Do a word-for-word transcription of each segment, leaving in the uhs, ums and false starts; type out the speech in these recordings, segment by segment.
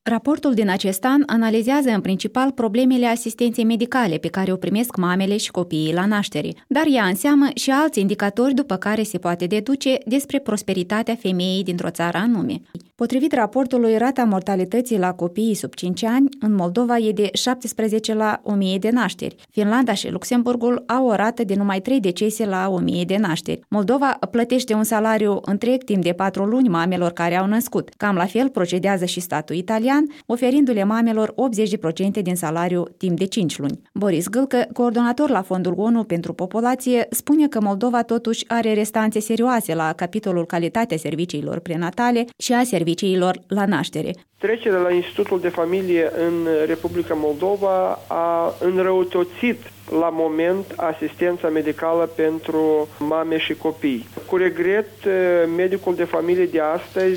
Raportul din acest an analizează în principal problemele asistenței medicale pe care o primesc mamele și copiii la naștere, dar ia în seamă și alți indicatori după care se poate deduce despre prosperitatea femeii dintr-o țară anume. Potrivit raportului, rata mortalității la copiii sub cinci ani în Moldova e de șaptesprezece la o mie de nașteri. Finlanda și Luxemburgul au o rată de numai trei decese la o mie de nașteri. Moldova plătește un salariu întreg timp de patru luni mamelor care au născut. Cam la fel procedează și statul italian, oferindu-le mamelor optzeci la sută din salariu timp de cinci luni. Boris Gâlcă, coordonator la Fondul O N U pentru Populație, spune că Moldova totuși are restanțe serioase la capitolul calitatea serviciilor prenatale și a serviciilor la naștere. Trecerea la Institutul de Familie în Republica Moldova a înrăutățit la moment asistența medicală pentru mame și copii. Cu regret, medicul de familie de astăzi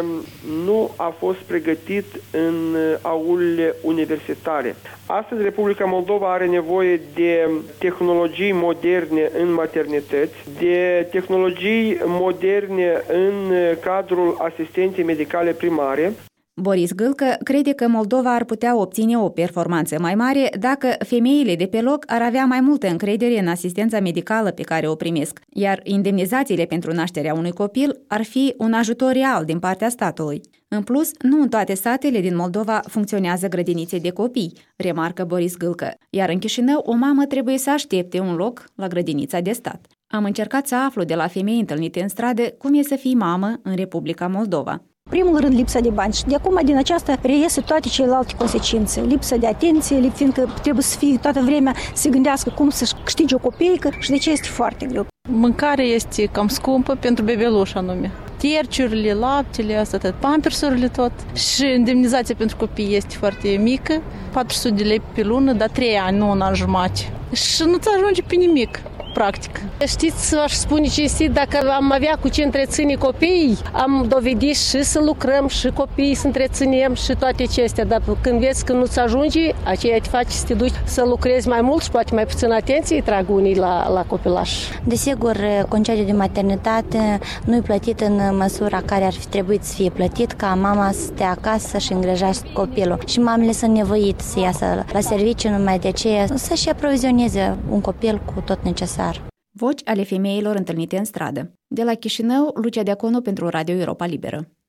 nu a fost pregătit în aulele universitare. Astăzi, Republica Moldova are nevoie de tehnologii moderne în maternități, de tehnologii moderne în cadrul asistenței medicale primare. Boris Gâlcă crede că Moldova ar putea obține o performanță mai mare dacă femeile de pe loc ar avea mai multă încredere în asistența medicală pe care o primesc, iar indemnizațiile pentru nașterea unui copil ar fi un ajutor real din partea statului. În plus, nu în toate satele din Moldova funcționează grădinițe de copii, remarcă Boris Gâlcă, iar în Chișinău o mamă trebuie să aștepte un loc la grădinița de stat. Am încercat să aflu de la femei întâlnite în stradă cum e să fii mamă în Republica Moldova. Primul rând, lipsa de bani și de acum, din aceasta, reiese toate celelalte consecințe. Lipsa de atenție, fiindcă trebuie să fie toată vremea, să gândească cum să câștige o copeică și de ce este foarte greu. Mâncarea este cam scumpă pentru bebeluș anume. Terciurile, laptele, asta tot, pampersurile tot. Și indemnizația pentru copii este foarte mică, patru sute de lei pe lună, dar trei ani, nu un an jumate. Și nu-ți ajunge pe nimic. Practic. Știți, aș spune cinstit, dacă am avea cu ce întreține copiii, am dovedit și să lucrăm, și copiii să întreținem și toate acestea, dar când vezi că nu-ți ajunge, aceea te face să te duci să lucrezi mai mult și poate mai puțin atenție îi trag unii la, la copilaș. Desigur, concediul de maternitate nu e plătit în măsura care ar fi trebuit să fie plătit, ca mama să stea acasă și îngrijească copilul. Și mamele sunt nevoite să iasă la serviciu numai de aceea, să-și aprovizioneze un copil cu tot necesar. Voci ale femeilor întâlnite în stradă. De la Chișinău, Lucia Deaconu pentru Radio Europa Liberă.